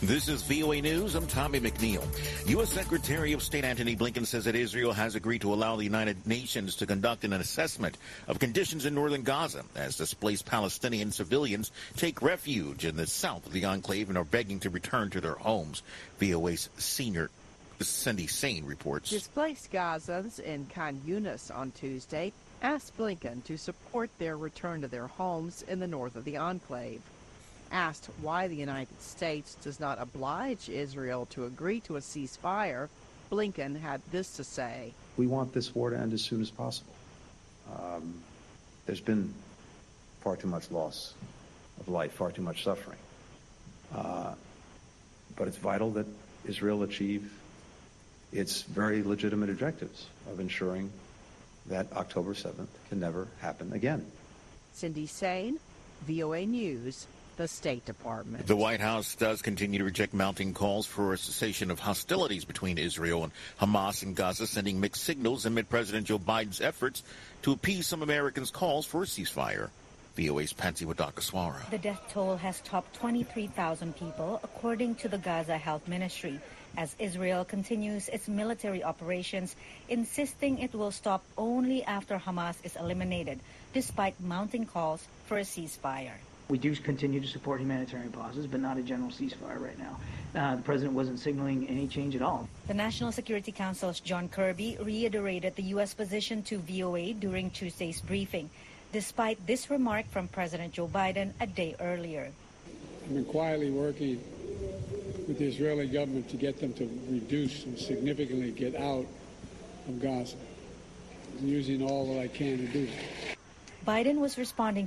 This is VOA News. I'm Tommy McNeil. U.S. Secretary of State Antony Blinken says that Israel has agreed to allow the United Nations to conduct an assessment of conditions in northern Gaza as displaced Palestinian civilians take refuge in the south of the enclave and are begging to return to their homes. VOA's senior Cindy Sain reports. Displaced Gazans in Khan Yunis on Tuesday asked Blinken to support their return to their homes in the north of the enclave. Asked why the United States does not oblige Israel to agree to a ceasefire, Blinken had this to say. We want this war to end as soon as possible. There's been far too much loss of life, far too much suffering. But it's vital that Israel achieve its very legitimate objectives of ensuring that October 7th can never happen again. Cindy Sain, VOA News, the State Department. The White House does continue to reject mounting calls for a cessation of hostilities between Israel and Hamas in Gaza, sending mixed signals amid President Joe Biden's efforts to appease some Americans' calls for a ceasefire. VOA's Pansy Wadakaswara. The death toll has topped 23,000 people, according to the Gaza Health Ministry, as Israel continues its military operations, insisting it will stop only after Hamas is eliminated, despite mounting calls for a ceasefire. We do continue to support humanitarian pauses, but not a general ceasefire right now. The president wasn't signaling any change at all. The National Security Council's John Kirby reiterated the U.S. position to VOA during Tuesday's briefing, despite this remark from President Joe Biden a day earlier. I've been quietly working with the Israeli government to get them to reduce and significantly get out of Gaza, using all that I can to do that. Biden was responding